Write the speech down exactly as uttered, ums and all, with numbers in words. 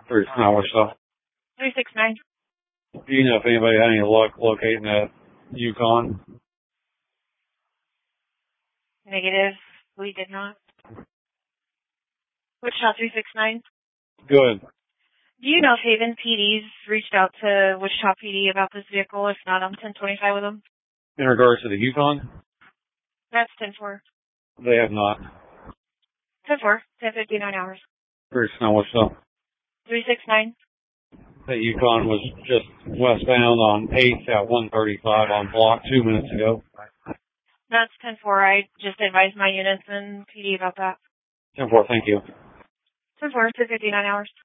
There's not what's up. three six nine. Do you know if anybody had any luck locating that Yukon? Negative. We did not. Wichita three six nine. Good. Do you know if Haven P D's reached out to Wichita P D about this vehicle? If not, I'm ten twenty-five with them. In regards to the Yukon? That's ten four. They have not. ten four. ten fifty-nine hours. There's not what's up. three six nine. That Yukon was just westbound on eighth at one thirty-five on block two minutes ago. That's ten four. I just advised my units and P D about that. ten four, thank you. ten four. ten fifty-nine hours.